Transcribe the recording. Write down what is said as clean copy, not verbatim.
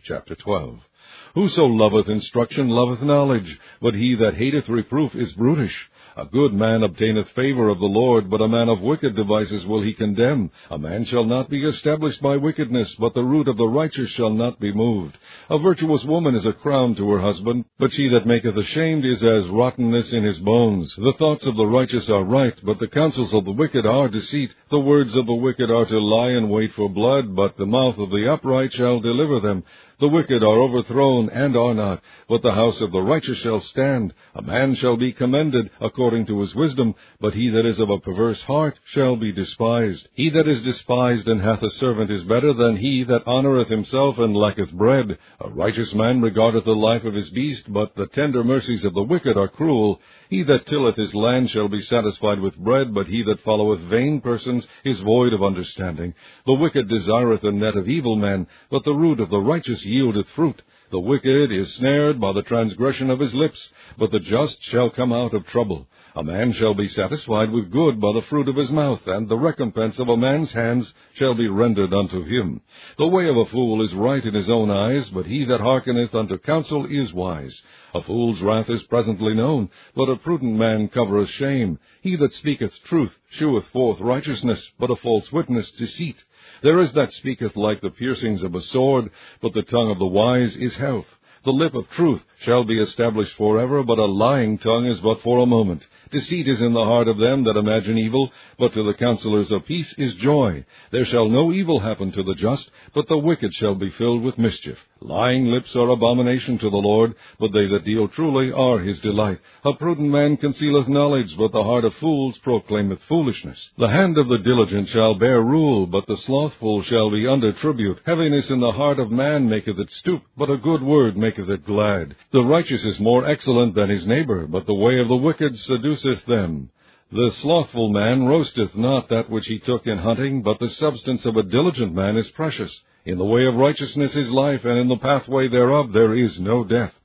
Chapter 12. Whoso loveth instruction loveth knowledge, but he that hateth reproof is brutish. A good man obtaineth favor of the Lord, but a man of wicked devices will he condemn. A man shall not be established by wickedness, but the root of the righteous shall not be moved. A virtuous woman is a crown to her husband, but she that maketh ashamed is as rottenness in his bones. The thoughts of the righteous are right, but the counsels of the wicked are deceit. The words of the wicked are to lie in wait for blood, but the mouth of the upright shall deliver them. The wicked are overthrown and are not, but the house of the righteous shall stand. A man shall be commended according to his wisdom, but he that is of a perverse heart shall be despised. He that is despised and hath a servant is better than he that honoureth himself and lacketh bread. A righteous man regardeth the life of his beast, but the tender mercies of the wicked are cruel. He that tilleth his land shall be satisfied with bread, but he that followeth vain persons is void of understanding. The wicked desireth the net of evil men, but the root of the righteous yieldeth fruit. The wicked is snared by the transgression of his lips, but the just shall come out of trouble. A man shall be satisfied with good by the fruit of his mouth, and the recompense of a man's hands shall be rendered unto him. The way of a fool is right in his own eyes, but he that hearkeneth unto counsel is wise. A fool's wrath is presently known, but a prudent man covereth shame. He that speaketh truth sheweth forth righteousness, but a false witness deceit. There is that speaketh like the piercings of a sword, but the tongue of the wise is health. The lip of truth shall be established forever, but a lying tongue is but for a moment. Deceit is in the heart of them that imagine evil, but to the counselors of peace is joy. There shall no evil happen to the just, but the wicked shall be filled with mischief. Lying lips are abomination to the Lord, but they that deal truly are his delight. A prudent man concealeth knowledge, but the heart of fools proclaimeth foolishness. The hand of the diligent shall bear rule, but the slothful shall be under tribute. Heaviness in the heart of man maketh it stoop, but a good word maketh it glad. The righteous is more excellent than his neighbor, but the way of the wicked seduceth them. The slothful man roasteth not that which he took in hunting, but the substance of a diligent man is precious. In the way of righteousness is life, and in the pathway thereof there is no death.